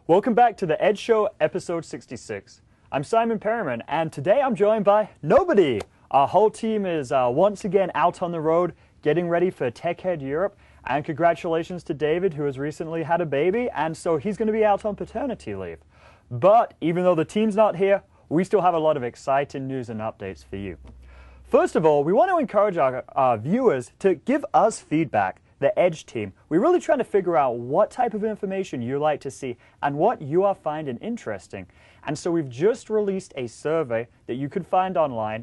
Welcome back to the Ed Show, episode 66. I'm Simon Perriman, and today I'm joined by nobody. Our whole team is once again out on the road, getting ready for TechEd Europe, and congratulations to David, who has recently had a baby, and so he's going to be out on paternity leave. But even though the team's not here, we still have a lot of exciting news and updates for you. First of all, we want to encourage our viewers to give us feedback. The Edge team, we're really trying to figure out what type of information you like to see and what you are finding interesting. And so we've just released a survey that you could find online,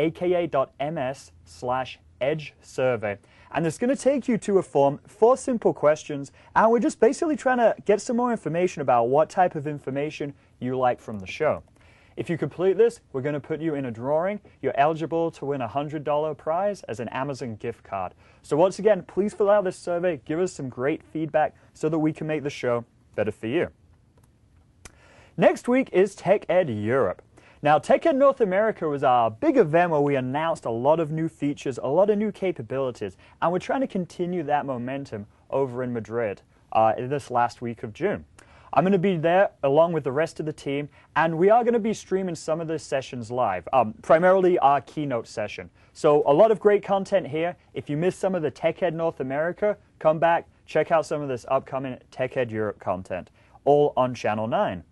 aka.ms/Edge survey. And it's going to take you to a form, 4 simple questions, and we're just basically trying to get some more information about what type of information you like from the show. If you complete this, we're going to put you in a drawing. You're eligible to win a $100 prize as an Amazon gift card. So once again, please fill out this survey, give us some great feedback so that we can make the show better for you. Next week is TechEd Europe. Now, TechEd North America was our big event where we announced a lot of new features, a lot of new capabilities, and we're trying to continue that momentum over in Madrid in this last week of June. I'm going to be there along with the rest of the team, and we are going to be streaming some of the sessions live, primarily our keynote session. So a lot of great content here. If you missed some of the TechEd North America, come back, check out some of this upcoming TechEd Europe content, all on Channel 9.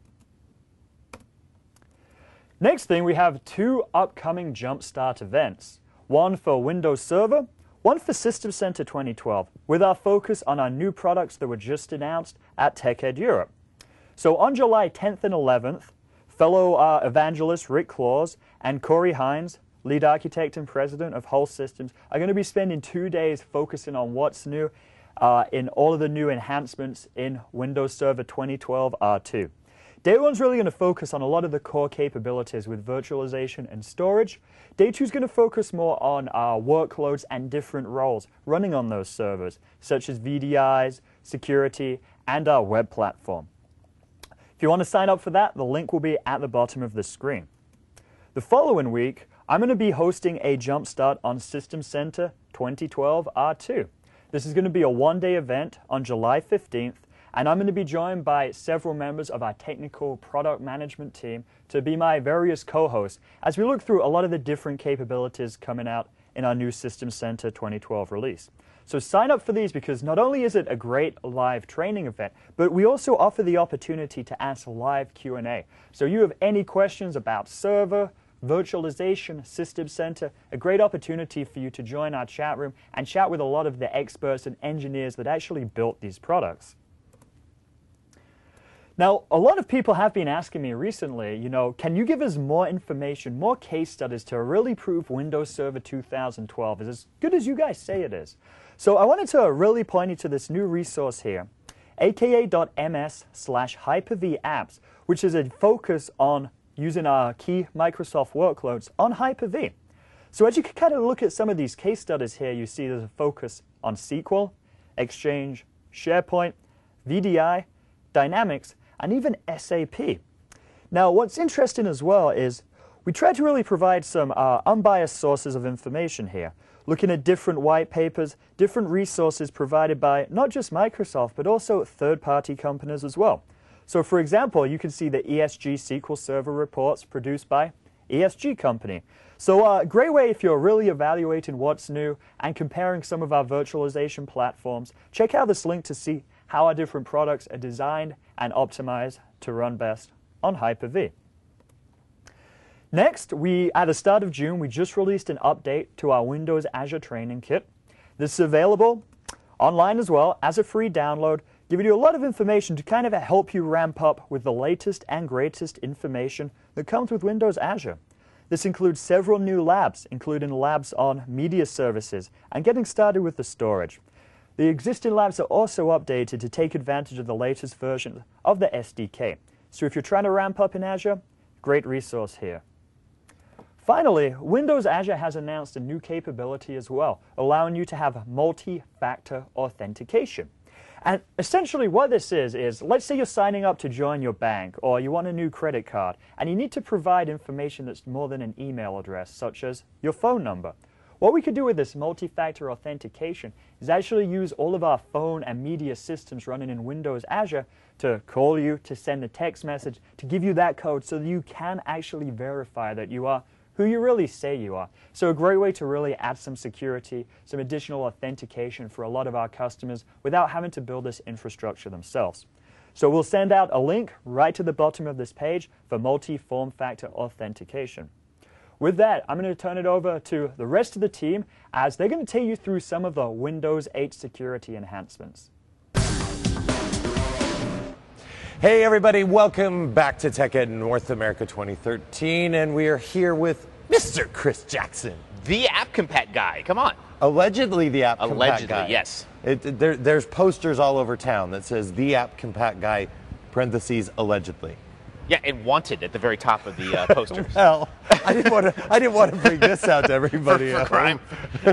Next thing, we have 2 upcoming Jumpstart events. One for Windows Server, one for System Center 2012, with our focus on our new products that were just announced at TechEd Europe. So on July 10th and 11th, fellow evangelist Rick Claus and Corey Hines, lead architect and president of Hull Systems, are going to be spending 2 days focusing on what's new in all of the new enhancements in Windows Server 2012 R2. Day 1's really going to focus on a lot of the core capabilities with virtualization and storage. Day 2's going to focus more on workloads and different roles running on those servers, such as VDIs, security, and our web platform. If you want to sign up for that, the link will be at the bottom of the screen. The following week, I'm going to be hosting a Jumpstart on System Center 2012 R2. This is going to be a 1-day event on July 15th, and I'm going to be joined by several members of our technical product management team to be my various co-hosts as we look through a lot of the different capabilities coming out in our new System Center 2012 release. So sign up for these because not only is it a great live training event, but we also offer the opportunity to ask live Q&A. So you have any questions about server, virtualization, System Center, a great opportunity for you to join our chat room and chat with a lot of the experts and engineers that actually built these products. Now, a lot of people have been asking me recently, can you give us more information, more case studies to really prove Windows Server 2012 is as good as you guys say it is? So I wanted to really point you to this new resource here, aka.ms/Hyper-V apps, which is a focus on using our key Microsoft workloads on Hyper-V. So as you can kind of look at some of these case studies here, you see there's a focus on SQL, Exchange, SharePoint, VDI, Dynamics, and even SAP. Now, what's interesting as well is we try to really provide some unbiased sources of information here, looking at different white papers, different resources provided by not just Microsoft, but also third-party companies as well. So for example, you can see the ESG SQL Server reports produced by ESG Company. So a great way if you're really evaluating what's new and comparing some of our virtualization platforms, check out this link to see how our different products are designed and optimized to run best on Hyper-V. Next, at the start of June, we just released an update to our Windows Azure Training Kit. This is available online as well as a free download, giving you a lot of information to kind of help you ramp up with the latest and greatest information that comes with Windows Azure. This includes several new labs, including labs on media services and getting started with the storage. The existing labs are also updated to take advantage of the latest version of the SDK. So if you're trying to ramp up in Azure, great resource here. Finally, Windows Azure has announced a new capability as well, allowing you to have multi-factor authentication. And essentially what this is let's say you're signing up to join your bank or you want a new credit card and you need to provide information that's more than an email address, such as your phone number. What we could do with this multi-factor authentication is actually use all of our phone and media systems running in Windows Azure to call you, to send a text message, to give you that code so that you can actually verify that you are who you really say you are. So a great way to really add some security, some additional authentication for a lot of our customers without having to build this infrastructure themselves. So we'll send out a link right to the bottom of this page for multi-form factor authentication. With that, I'm going to turn it over to the rest of the team as they're going to take you through some of the Windows 8 security enhancements. Hey everybody, welcome back to TechEd North America 2013, and we are here with Mr. Chris Jackson. The AppCompat guy, come on. Allegedly the AppCompat Allegedly, guy. yes. There's posters all over town that says the AppCompat guy, parentheses, allegedly. Yeah, and wanted at the very top of the posters. Well, I didn't want to bring this out to everybody. for crime.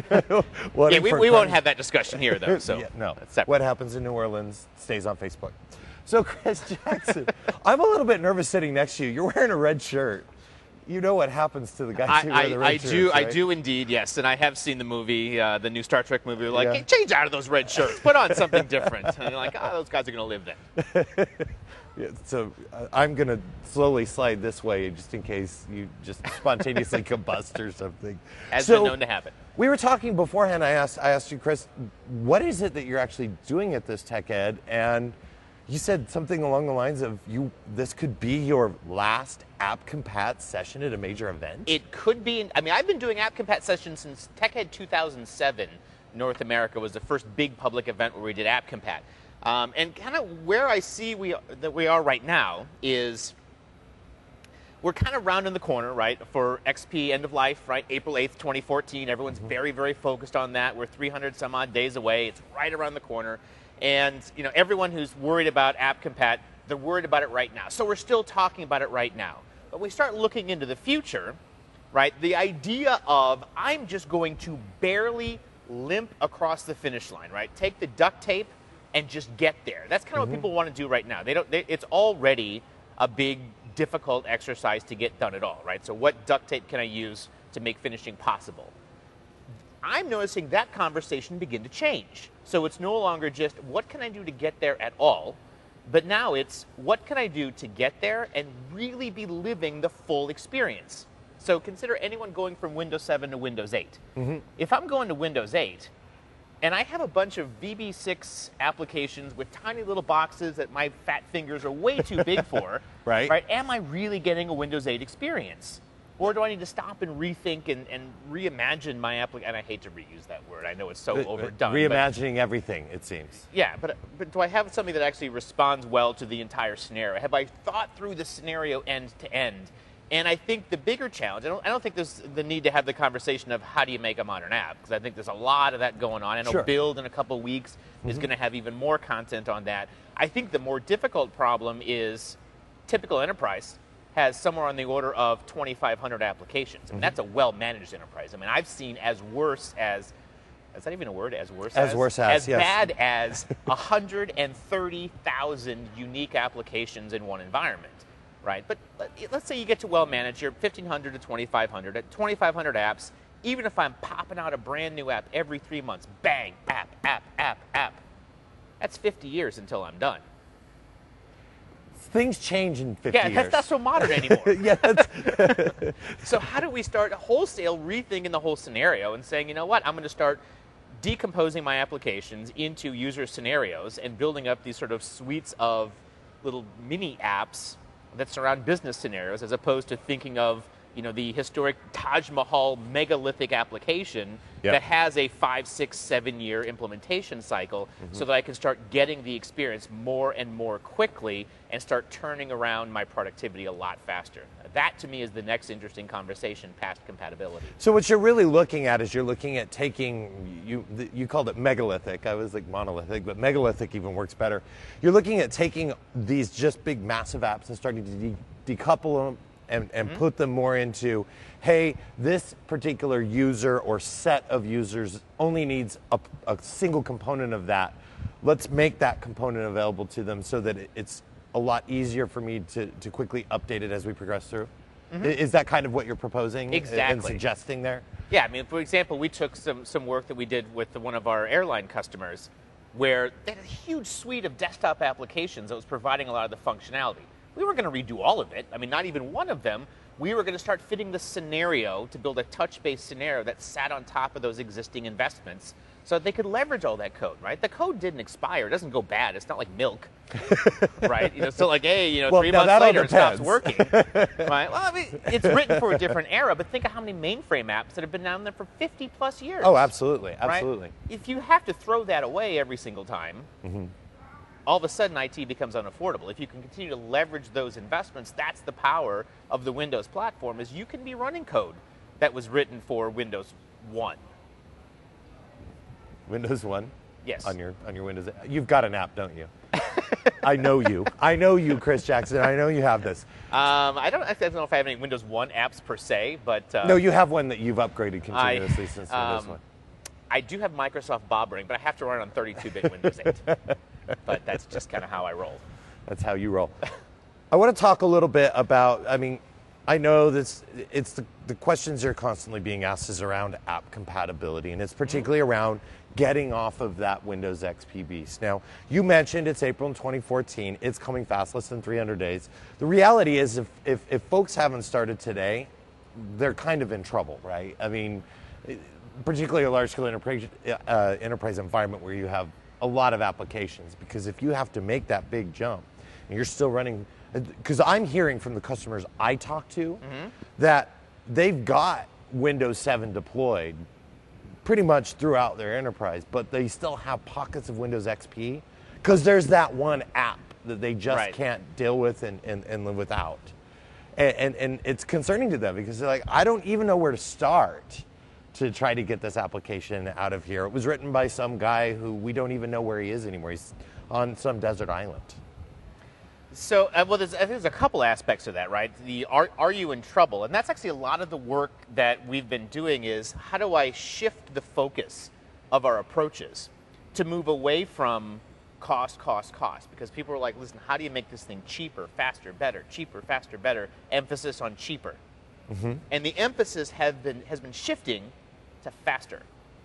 Yeah, we won't have that discussion here, though. So yeah, no. that's separate. What happens in New Orleans stays on Facebook. So, Chris Jackson, I'm a little bit nervous sitting next to you. You're wearing a red shirt. You know what happens to the guys who wear the red shirts, right? I do indeed, yes. And I have seen the movie, the new Star Trek movie. Like, hey, change out of those red shirts. Put on something different. And you're like, those guys are going to live then. Yeah, so I'm going to slowly slide this way just in case you just spontaneously combust or something. Has been known to happen. We were talking beforehand. I asked you, Chris, what is it that you're actually doing at this TechEd? And you said something along the lines of this could be your last AppCompat session at a major event? It could be. I mean, I've been doing AppCompat sessions since TechEd 2007. North America was the first big public event where we did AppCompat. And kind of where I see that we are right now is we're kind of rounding the corner, right, for XP end of life, right, April 8th, 2014. Everyone's very, very focused on that. We're 300 some odd days away. It's right around the corner. And, you know, everyone who's worried about AppCompat, they're worried about it right now. So we're still talking about it right now. But we start looking into the future, right, the idea of I'm just going to barely limp across the finish line, right, take the duct tape and just get there. That's kind of what people want to do right now. It's already a big, difficult exercise to get done at all, right? So what duct tape can I use to make finishing possible? I'm noticing that conversation begin to change. So it's no longer just what can I do to get there at all, but now it's what can I do to get there and really be living the full experience. So consider anyone going from Windows 7 to Windows 8. If I'm going to Windows 8, and I have a bunch of VB6 applications with tiny little boxes that my fat fingers are way too big for, right? Am I really getting a Windows 8 experience? Or do I need to stop and rethink and reimagine my application? And I hate to reuse that word. I know it's so overdone. Reimagining everything, it seems. Yeah, but do I have something that actually responds well to the entire scenario? Have I thought through the scenario end to end? And I think the bigger challenge, I don't think there's the need to have the conversation of how do you make a modern app, because I think there's a lot of that going on. I know Build in a couple weeks is going to have even more content on that. I think the more difficult problem is typical enterprise has somewhere on the order of 2,500 applications. I mean, that's a well-managed enterprise. I mean, I've seen as worse as, is that even a word? As worse as? As worse as, yes. Bad as 130,000 unique applications in one environment. Right, but let's say you get to well-managed, you're 1,500 to 2,500. At 2,500 apps, even if I'm popping out a brand new app every 3 months, bang, app, that's 50 years until I'm done. Things change in 50 years. Yeah, that's not so modern anymore. Yeah. So how do we start wholesale rethinking the whole scenario and saying, you know what, I'm going to start decomposing my applications into user scenarios and building up these sort of suites of little mini apps that surround business scenarios, as opposed to thinking of, you know, the historic Taj Mahal megalithic application that has a 5, 6, 7 year implementation cycle, so that I can start getting the experience more and more quickly and start turning around my productivity a lot faster. That, to me, is the next interesting conversation past compatibility. So what you're really looking at is you're looking at taking, you called it megalithic. I was like monolithic, but megalithic even works better. You're looking at taking these just big, massive apps and starting to decouple them and put them more into, hey, this particular user or set of users only needs a single component of that. Let's make that component available to them so that it's a lot easier for me to quickly update it as we progress through. Is that kind of what you're proposing and suggesting there? Yeah, I mean, for example, we took some work that we did with one of our airline customers where they had a huge suite of desktop applications that was providing a lot of the functionality. We weren't going to redo all of it. I mean, not even one of them. We were going to start fitting the scenario to build a touch-based scenario that sat on top of those existing investments so that they could leverage all that code, right? The code didn't expire. It doesn't go bad. It's not like milk, right? So like, hey, Well, 3 now months that all later it stops depends. working, right? Well, I mean, it's written for a different era, but think of how many mainframe apps that have been down there for 50 plus years. Oh, absolutely, right? absolutely. If you have to throw that away every single time, all of a sudden IT becomes unaffordable. If you can continue to leverage those investments, that's the power of the Windows platform, is you can be running code that was written for Windows 1. Windows 1? Yes. On your Windows. You've got an app, don't you? I know you. I know you, Chris Jackson. I know you have this. I don't know if I have any Windows 1 apps per se, but... No, you have one that you've upgraded continuously since Windows 1. I do have Microsoft Bob Ring, but I have to run it on 32-bit Windows 8. But that's just kind of how I roll. That's how you roll. I want to talk a little bit about, I mean, I know it's the questions you're constantly being asked is around app compatibility, and it's particularly around getting off of that Windows XP beast. Now, you mentioned it's April in 2014. It's coming fast, less than 300 days. The reality is if folks haven't started today, they're kind of in trouble, right? I mean, particularly a large-scale enterprise environment where you have a lot of applications, because if you have to make that big jump and you're still running, because I'm hearing from the customers I talk to that they've got Windows 7 deployed pretty much throughout their enterprise, but they still have pockets of Windows XP because there's that one app that they just can't deal with and live without. And it's concerning to them because they're like, I don't even know where to start to try to get this application out of here. It was written by some guy who we don't even know where he is anymore. He's on some desert island. So, well, I think there's a couple aspects to that, right? Are you in trouble? And that's actually a lot of the work that we've been doing is how do I shift the focus of our approaches to move away from cost? Because people are like, listen, how do you make this thing cheaper, faster, better, cheaper, faster, better, emphasis on cheaper. And the emphasis has been shifting to faster.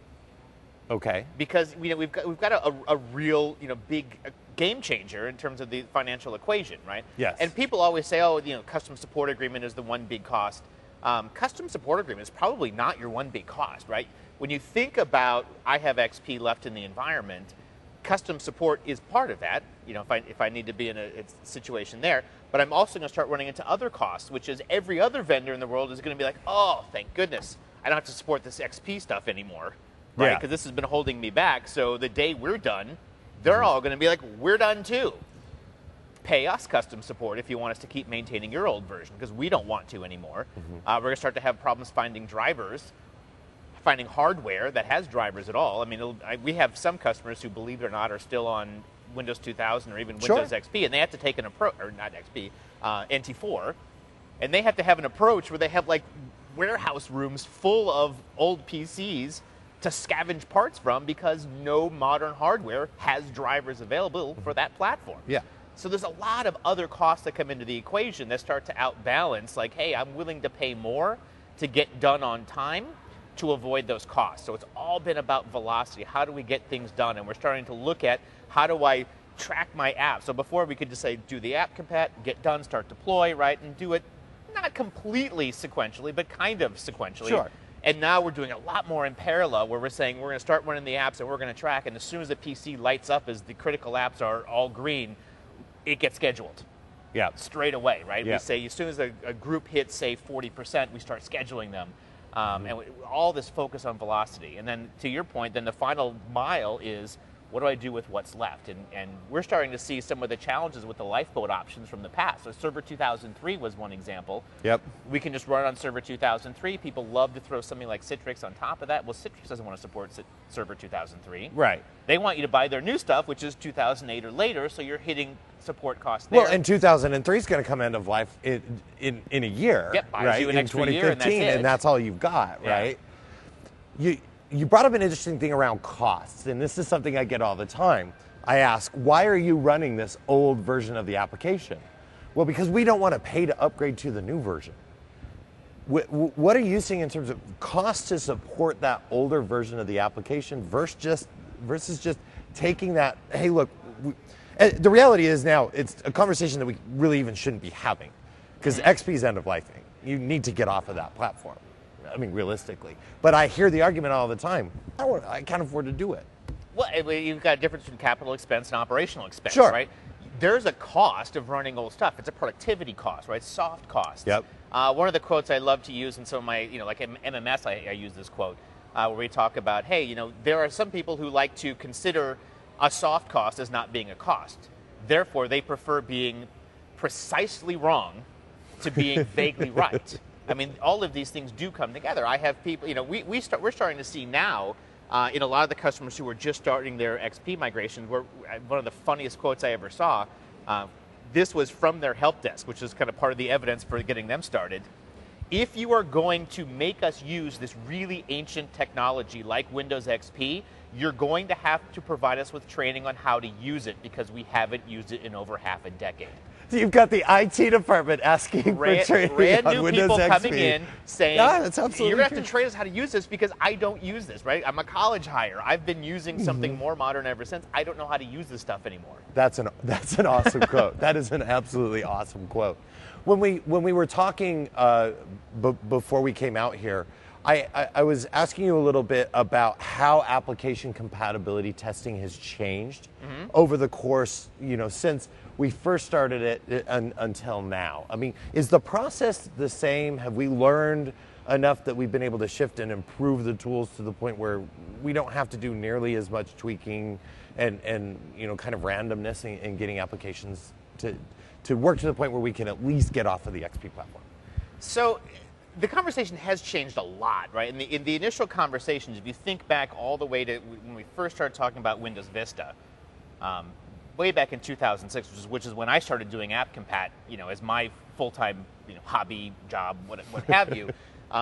Okay. Because we've got a real big game changer in terms of the financial equation, right? Yes. And people always say, oh, custom support agreement is the one big cost. Custom support agreement is probably not your one big cost, right? When you think about I have XP left in the environment, custom support is part of that. If I need to be in a situation there, but I'm also going to start running into other costs, which is every other vendor in the world is going to be like, oh, thank goodness, I don't have to support this XP stuff anymore. Right, because this has been holding me back. So the day we're done, they're all going to be like, we're done too. Pay us custom support if you want us to keep maintaining your old version, because we don't want to anymore. We're going to start to have problems finding drivers, finding hardware that has drivers at all. I mean, we have some customers who, believe it or not, are still on Windows 2000 or even Windows XP, and they have to take an approach, or not XP, NT4, and they have to have an approach where they have like warehouse rooms full of old PCs to scavenge parts from because no modern hardware has drivers available for that platform. Yeah. So there's a lot of other costs that come into the equation that start to outbalance, like, hey, I'm willing to pay more to get done on time to avoid those costs. So it's all been about velocity. How do we get things done? And we're starting to look at how do I track my app. So before we could just say, do the app compat, get done, start deploy, right? And do it not completely sequentially, but kind of sequentially. Sure. And now we're doing a lot more in parallel where we're saying we're going to start running the apps and we're going to track, and as soon as the PC lights up as the critical apps are all green, it gets scheduled. Yeah. Straight away, right? Yeah. We say as soon as a group hits, say, 40%, we start scheduling them. All this focus on velocity. And then to your point, then the final mile is, what do I do with what's left? And we're starting to see some of the challenges with the lifeboat options from the past. So Server 2003 was one example. Yep. We can just run on Server 2003. People love to throw something like Citrix on top of that. Well, Citrix doesn't want to support Server 2003. Right. They want you to buy their new stuff, which is 2008 or later, so you're hitting support costs there. Well, and 2003 is going to come end of life in a year, Yep, buys right? you an in extra 2015, year, and that's it. and that's all you've got, Yeah. right? You brought up an interesting thing around costs, and this is something I get all the time. I ask, why are you running this old version of the application? Well, because we don't want to pay to upgrade to the new version. What are you seeing in terms of cost to support that older version of the application versus just taking that? Hey, look, the reality is now it's a conversation that we really even shouldn't be having, because XP is end of lifing. You need to get off of that platform. I mean, realistically. But I hear the argument all the time. I can't afford to do it. Well, you've got a difference between capital expense and operational expense, Sure. right? There's a cost of running old stuff. It's a productivity cost, right? Soft cost. Yep. One of the quotes I love to use in some of my, like MMS, I use this quote where we talk about, hey, there are some people who like to consider a soft cost as not being a cost. Therefore, they prefer being precisely wrong to being vaguely right. I mean, all of these things do come together. I have people, we're starting to see now in a lot of the customers who are just starting their XP migrations, where one of the funniest quotes I ever saw, this was from their help desk, which is kind of part of the evidence for getting them started. If you are going to make us use this really ancient technology like Windows XP, you're going to have to provide us with training on how to use it, because we haven't used it in over half a decade. So you've got the IT department asking for training brand on new Windows people XP. coming in saying, yeah, that's absolutely you're going to have true. to train us how to use this, because I don't use this, right? I'm a college hire. I've been using something more modern ever since. I don't know how to use this stuff anymore. That's an awesome quote. That is an absolutely awesome quote. When we were talking before we came out here, I was asking you a little bit about how application compatibility testing has changed over the course, since we first started it until now. I mean, is the process the same? Have we learned enough that we've been able to shift and improve the tools to the point where we don't have to do nearly as much tweaking and kind of randomness in getting applications to work to the point where we can at least get off of the XP platform? So the conversation has changed a lot, right? In the initial conversations, if you think back all the way to when we first started talking about Windows Vista, way back in 2006, which is when I started doing AppCompat, as my full-time hobby job, what have you.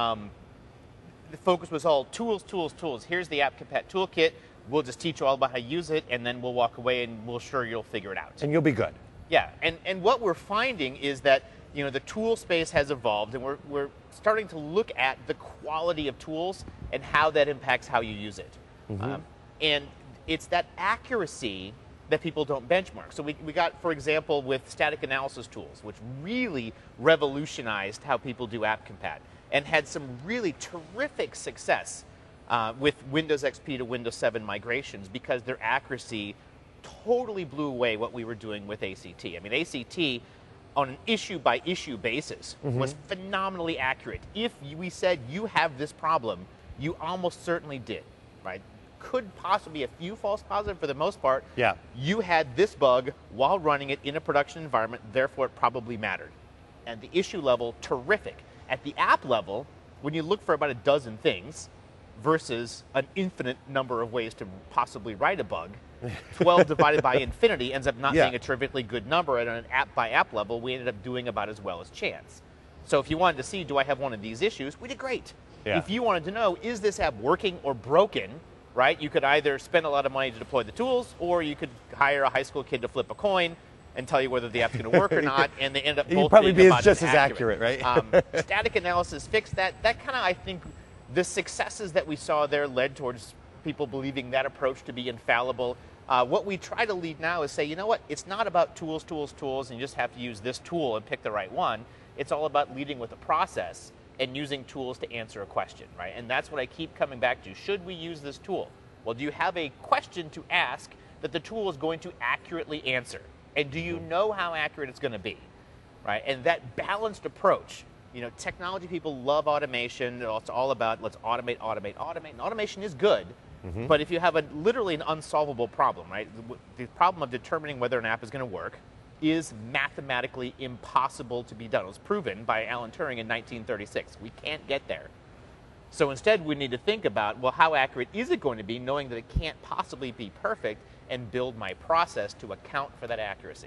The focus was all tools. Here's the AppCompat toolkit. We'll just teach you all about how to use it, and then we'll walk away and we'll sure you'll figure it out. And you'll be good. Yeah, and what we're finding is that the tool space has evolved, and we're starting to look at the quality of tools and how that impacts how you use it. And it's that accuracy that people don't benchmark. So we got, for example, with static analysis tools, which really revolutionized how people do AppCompat and had some really terrific success with Windows XP to Windows 7 migrations, because their accuracy totally blew away what we were doing with ACT. I mean, ACT on an issue-by-issue basis was phenomenally accurate. If we said you have this problem, you almost certainly did, right? Could possibly be a few false positives. For the most part, yeah, you had this bug while running it in a production environment, therefore it probably mattered. And the issue level, terrific. At the app level, when you look for about a dozen things versus an infinite number of ways to possibly write a bug, 12 divided by infinity ends up not being a terrifically good number. At an app-by-app level, we ended up doing about as well as chance. So if you wanted to see, do I have one of these issues, we did great. Yeah. If you wanted to know, is this app working or broken, right, you could either spend a lot of money to deploy the tools, or you could hire a high school kid to flip a coin and tell you whether the app's going to work or not, and they end up both You'd probably being be about just as accurate, right? Static analysis fixed that. That kind of, I think, the successes that we saw there led towards people believing that approach to be infallible. What we try to lead now is say, you know what, it's not about tools, and you just have to use this tool and pick the right one. It's all about leading with a process and using tools to answer a question, right? And that's what I keep coming back to. Should we use this tool? Well, do you have a question to ask that the tool is going to accurately answer? And do you know how accurate it's going to be, right? And that balanced approach, technology people love automation. It's all about let's automate. And automation is good, but if you have literally an unsolvable problem, right? The problem of determining whether an app is going to work is mathematically impossible to be done. It was proven by Alan Turing in 1936. We can't get there. So instead, we need to think about, well, how accurate is it going to be, knowing that it can't possibly be perfect, and build my process to account for that accuracy.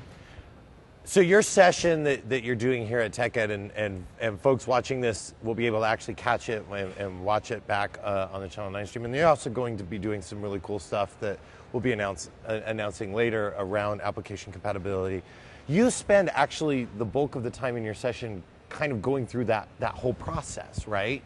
So your session that you're doing here at TechEd, and folks watching this will be able to actually catch it and watch it back on the Channel 9 stream. And they're also going to be doing some really cool stuff that we'll be announcing later around application compatibility. You spend actually the bulk of the time in your session kind of going through that whole process, right?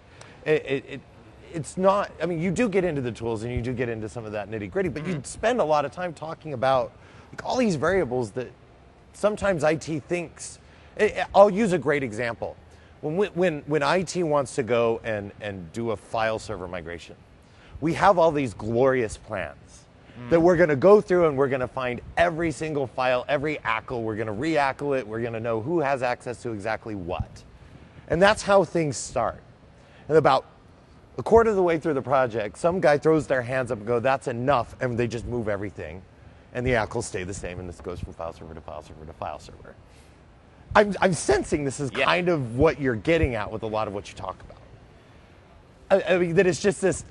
It's not, I mean, you do get into the tools and you do get into some of that nitty gritty, but you spend a lot of time talking about like all these variables that sometimes IT thinks. I'll use a great example. When IT wants to go and do a file server migration, we have all these glorious plans that we're going to go through and we're going to find every single file, every ACL, we're going to re-ACL it, we're going to know who has access to exactly what. And that's how things start. And about a quarter of the way through the project, some guy throws their hands up and go, that's enough, and they just move everything. And the ACLs stay the same, and this goes from file server to file server to file server. I'm sensing this is kind of what you're getting at with a lot of what you talk about. I mean, that it's just this,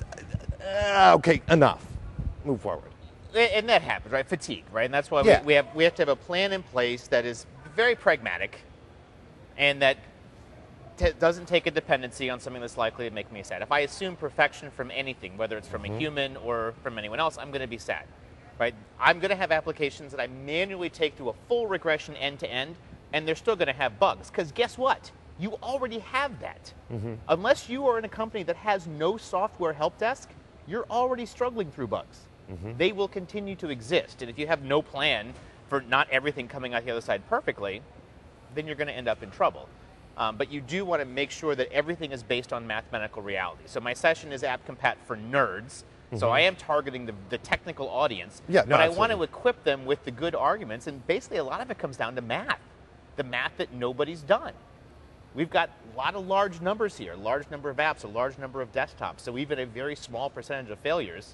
okay, enough, move forward. And that happens, right? Fatigue, right? And that's why we have to have a plan in place that is very pragmatic and that doesn't take a dependency on something that's likely to make me sad. If I assume perfection from anything, whether it's from a human or from anyone else, I'm going to be sad, right? I'm going to have applications that I manually take through a full regression end to end, and they're still going to have bugs. Because guess what? You already have that. Unless you are in a company that has no software help desk, you're already struggling through bugs. They will continue to exist. And if you have no plan for not everything coming out the other side perfectly, then you're going to end up in trouble. But you do want to make sure that everything is based on mathematical reality. So my session is AppCompat for nerds. So I am targeting the technical audience. Yeah, no, but I absolutely. want to equip them with the good arguments. And basically a lot of it comes down to math. The math that nobody's done. We've got a lot of large numbers here, a large number of apps, a large number of desktops. So even a very small percentage of failures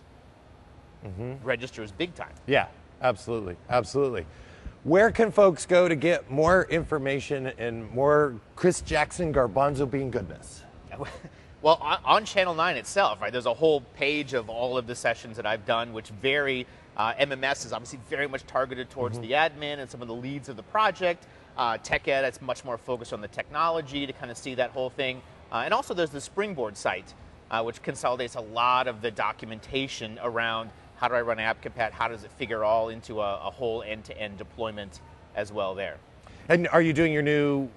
registers big time. Yeah, absolutely, absolutely. Where can folks go to get more information and more Chris Jackson garbanzo bean goodness? Well, on Channel 9 itself, right, there's a whole page of all of the sessions that I've done, which vary. MMS is obviously very much targeted towards the admin and some of the leads of the project. Tech Ed, it's much more focused on the technology to kind of see that whole thing. And also there's the Springboard site, which consolidates a lot of the documentation around how do I run AppCompat, how does it figure all into a whole end-to-end deployment as well there. And are you doing your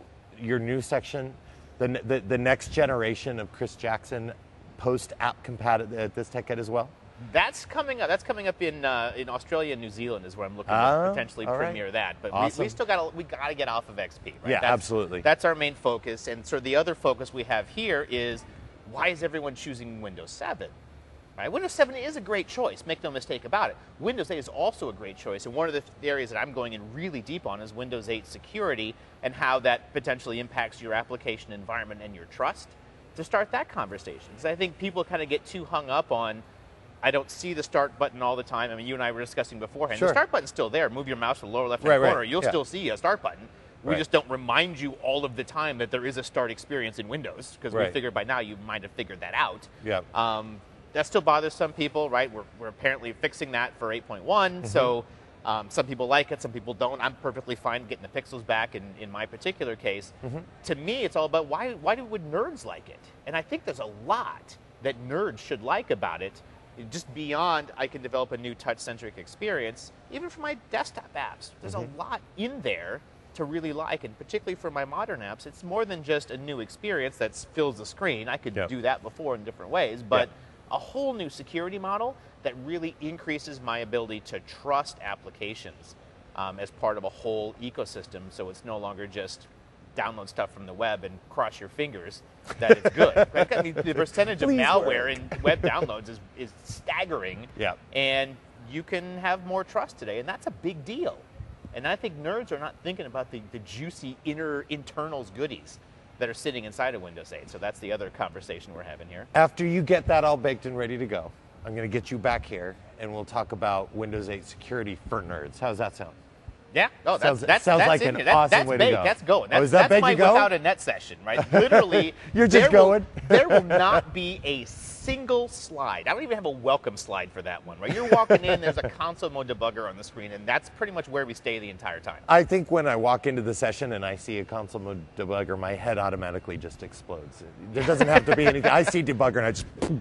new section, the next generation of Chris Jackson post AppCompat at this Tech Ed as well? That's coming up. That's coming up in Australia and New Zealand is where I'm looking to potentially premiere that. But awesome. we still got to get off of XP. Right? Yeah, absolutely. That's our main focus. And so the other focus we have here is why is everyone choosing Windows 7? Right? Windows 7 is a great choice. Make no mistake about it. Windows 8 is also a great choice. And one of the areas that I'm going in really deep on is Windows 8 security and how that potentially impacts your application environment and your trust. To start that conversation, because I think people kind of get too hung up on. I don't see the start button all the time. I mean, you and I were discussing beforehand. Sure. The start button's still there. Move your mouse to the lower left-hand corner. You'll still see a start button. We just don't remind you all of the time that there is a start experience in Windows, because we figured by now you might have figured that out. Yeah. That still bothers some people, right? We're apparently fixing that for 8.1. So some people like it, some people don't. I'm perfectly fine getting the pixels back in my particular case. To me, it's all about why would nerds like it? And I think there's a lot that nerds should like about it. Just beyond, I can develop a new touch-centric experience, even for my desktop apps. There's a lot in there to really like, and particularly for my modern apps, it's more than just a new experience that fills the screen. I could do that before in different ways, but a whole new security model that really increases my ability to trust applications as part of a whole ecosystem, so it's no longer just download stuff from the web and cross your fingers that it's good. I mean, the percentage of malware in web downloads is staggering, and you can have more trust today, and that's a big deal. And I think nerds are not thinking about the juicy internals goodies that are sitting inside of Windows 8. So that's the other conversation we're having here. After you get that all baked and ready to go, I'm going to get you back here, and we'll talk about Windows 8 security for nerds. How's that sound? Yeah, no, sounds that's like an awesome way to go. That's going. Is that that's big to go? Without a net session, right? Literally, you're just going. There will not be a single slide. I don't even have a welcome slide for that one, right? You're walking in, there's a console mode debugger on the screen, and that's pretty much where we stay the entire time. I think when I walk into the session and I see a console mode debugger, my head automatically just explodes. There doesn't have to be anything. I see debugger and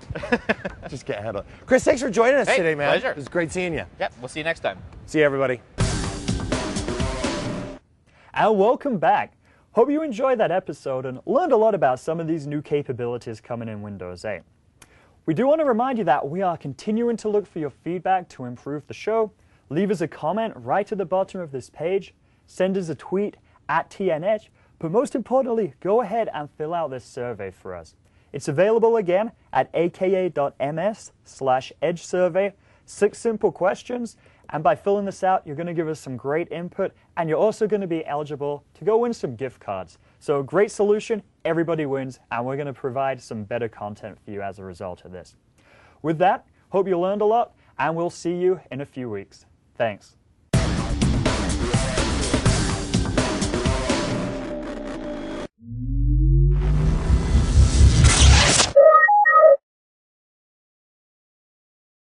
I just can't handle it. Chris, thanks for joining us today, man. Pleasure. It was great seeing you. Yep, we'll see you next time. See you, everybody. And welcome back. Hope you enjoyed that episode and learned a lot about some of these new capabilities coming in Windows 8. We do want to remind you that we are continuing to look for your feedback to improve the show. Leave us a comment right at the bottom of this page. Send us a tweet at TNEdge. But most importantly, go ahead and fill out this survey for us. It's available again at aka.ms/edge survey. 6 simple questions. And by filling this out, you're going to give us some great input, and you're also going to be eligible to go win some gift cards. So great solution, everybody wins, and we're going to provide some better content for you as a result of this. With that, hope you learned a lot, and we'll see you in a few weeks. Thanks.